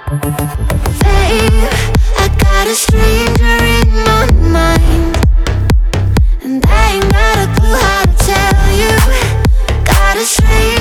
Babe, I got a stranger in my mind, and I ain't got a clue how to tell you. Got a stranger